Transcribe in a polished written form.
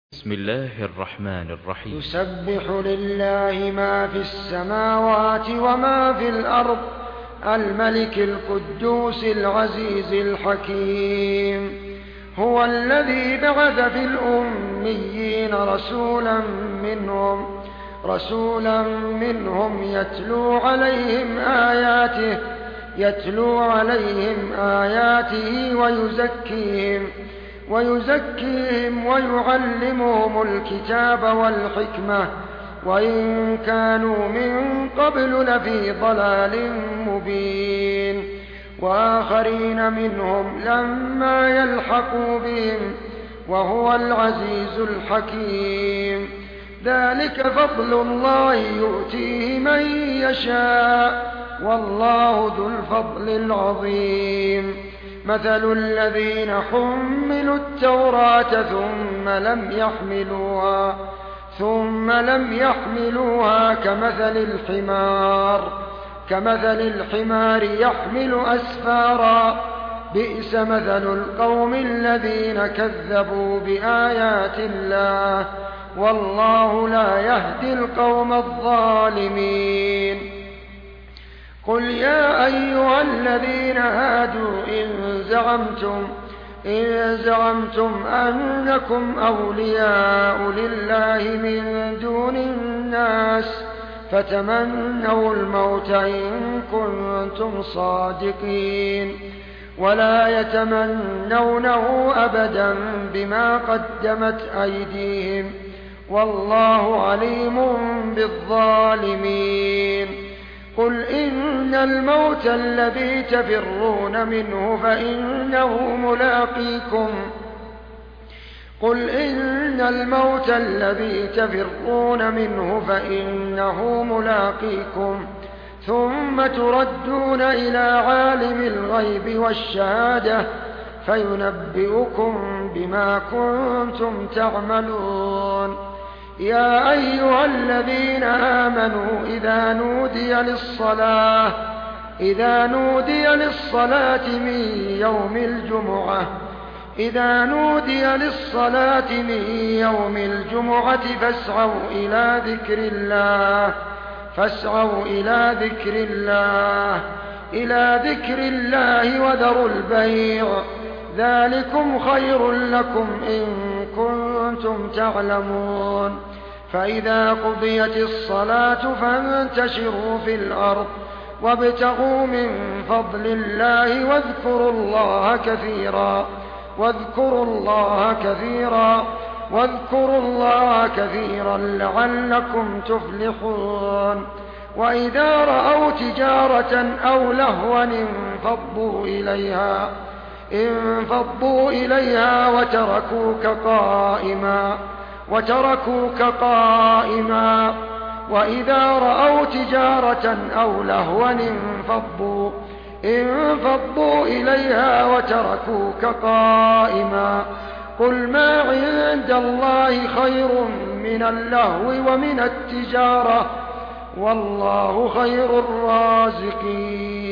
بسم الله الرحمن الرحيم. يسبح لله ما في السماوات وما في الأرض الملك القدوس العزيز الحكيم. هو الذي بعث في الأميين رسولا منهم يتلو عليهم آياته ويزكيهم ويعلمهم الكتاب والحكمة وإن كانوا من قبل لفي ضلال مبين، وآخرين منهم لما يلحقوا بهم وهو العزيز الحكيم. ذلك فضل الله يؤتيه من يشاء والله ذو الفضل العظيم. مثل الذين حملوا التوراة ثم لم يحملوها كمثل الحمار يحمل أسفارا، بئس مثل القوم الذين كذبوا بآيات الله والله لا يهدي القوم الظالمين. قل يا أيها الذين هادوا إن زعمتم أنكم أولياء لله من دون الناس فتمنوا الموت إن كنتم صادقين، ولا يتمنونه أبدا بما قدمت أيديهم والله عليم بالظالمين. قل إن الموت الذي تفرون منه فإنه ملاقيكم ثم تردون إلى عالم الغيب والشهادة فينبئكم بما كنتم تعملون. يا أيها الذين آمنوا إذا نودي للصلاة من يوم الجمعة فاسعوا إلى ذكر الله وذروا البيع، ذلكم خير لكم إن كنتم تعلمون. فإذا قضيت الصلاة فانتشروا في الأرض وابتغوا من فضل الله واذكروا الله كثيرا لعلكم تفلحون. وإذا رأوا تجارة أو لهوا انفضوا إليها وتركوك قائما. وإذا رأوا تجارة أو لهوا انفضوا إليها وتركوك قائما. قل ما عند الله خير من اللهو ومن التجارة والله خير الرازقين.